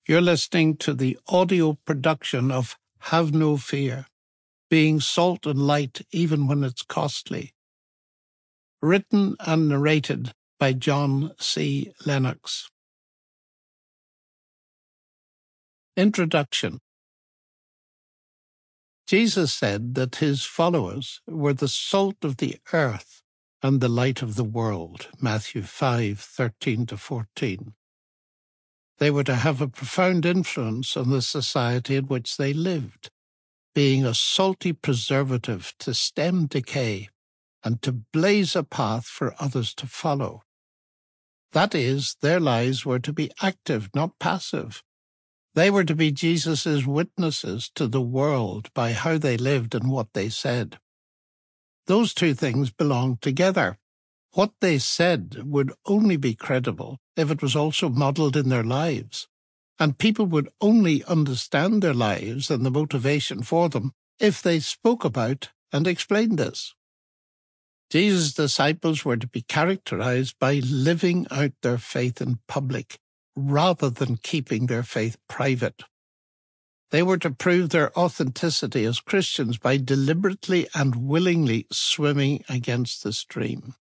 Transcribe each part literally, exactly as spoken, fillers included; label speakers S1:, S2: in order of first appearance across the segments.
S1: You're listening to the audio production of Have No Fear, Being Salt and Light Even When It's Costly. Written and narrated by John C. Lennox. Introduction. Jesus said that his followers were the salt of the earth and the light of the world, Matthew five, thirteen to fourteen. They were to have a profound influence on the society in which they lived, being a salty preservative to stem decay and to blaze a path for others to follow. That is, their lives were to be active, not passive. They were to be Jesus' witnesses to the world by how they lived and what they said. Those two things belonged together. What they said would only be credible if it was also modeled in their lives, and people would only understand their lives and the motivation for them if they spoke about and explained this. Jesus' disciples were to be characterized by living out their faith in public rather than keeping their faith private. They were to prove their authenticity as Christians by deliberately and willingly swimming against the stream.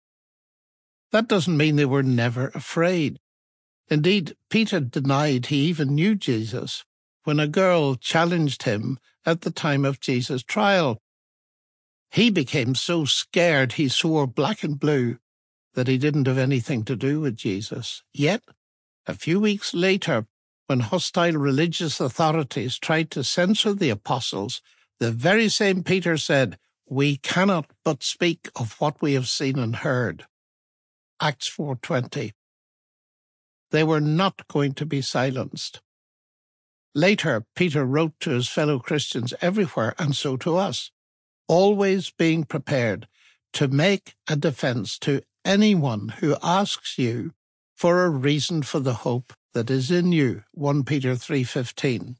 S1: That doesn't mean they were never afraid. Indeed, Peter denied he even knew Jesus when a girl challenged him at the time of Jesus' trial. He became so scared he swore black and blue that he didn't have anything to do with Jesus. Yet, a few weeks later, when hostile religious authorities tried to censor the apostles, the very same Peter said, "We cannot but speak of what we have seen and heard." Acts four twenty. They were not going to be silenced. Later, Peter wrote to his fellow Christians everywhere, and so to us, always being prepared to make a defense to anyone who asks you for a reason for the hope that is in you, First Peter three fifteen.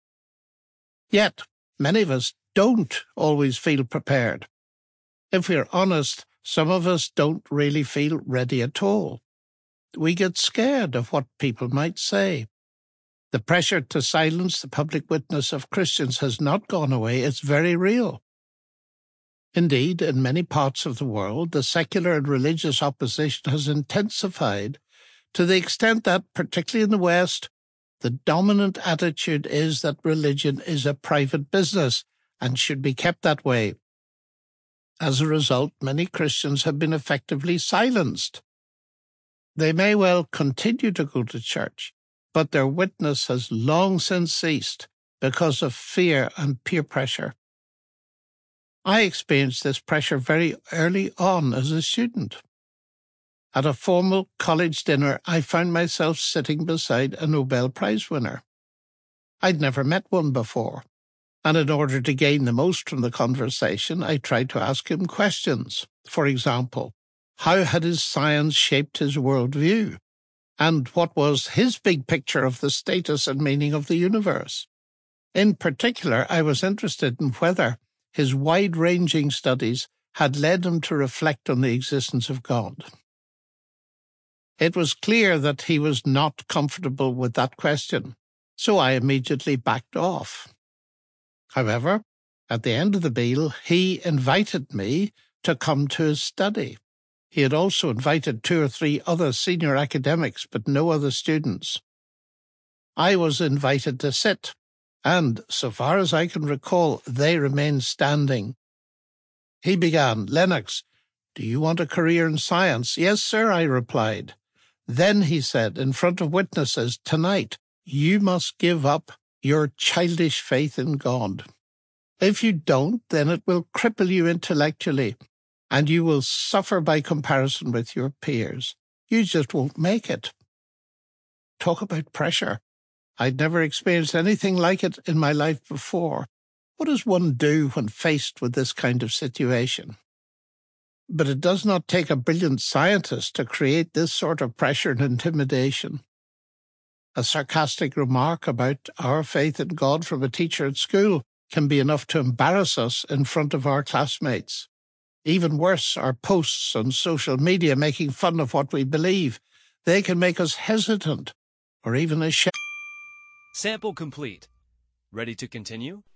S1: Yet, many of us don't always feel prepared. If we're honest, some of us don't really feel ready at all. We get scared of what people might say. The pressure to silence the public witness of Christians has not gone away. It's very real. Indeed, in many parts of the world, the secular and religious opposition has intensified to the extent that, particularly in the West, the dominant attitude is that religion is a private business and should be kept that way. As a result, many Christians have been effectively silenced. They may well continue to go to church, but their witness has long since ceased because of fear and peer pressure. I experienced this pressure very early on as a student. At a formal college dinner, I found myself sitting beside a Nobel Prize winner. I'd never met one before. And in order to gain the most from the conversation, I tried to ask him questions. For example, how had his science shaped his worldview? And what was his big picture of the status and meaning of the universe? In particular, I was interested in whether his wide-ranging studies had led him to reflect on the existence of God. It was clear that he was not comfortable with that question, so I immediately backed off. However, at the end of the meal, he invited me to come to his study. He had also invited two or three other senior academics, but no other students. I was invited to sit, and, so far as I can recall, they remained standing. He began, "Lennox, do you want a career in science?" "Yes, sir," I replied. "Then," he said, in front of witnesses, "tonight, you must give up your childish faith in God. If you don't, then it will cripple you intellectually, and you will suffer by comparison with your peers. You just won't make it." Talk about pressure. I'd never experienced anything like it in my life before. What does one do when faced with this kind of situation? But it does not take a brilliant scientist to create this sort of pressure and intimidation. A sarcastic remark about our faith in God from a teacher at school can be enough to embarrass us in front of our classmates. Even worse are posts on social media making fun of what we believe. They can make us hesitant or even ashamed.
S2: Sample complete. Ready to continue?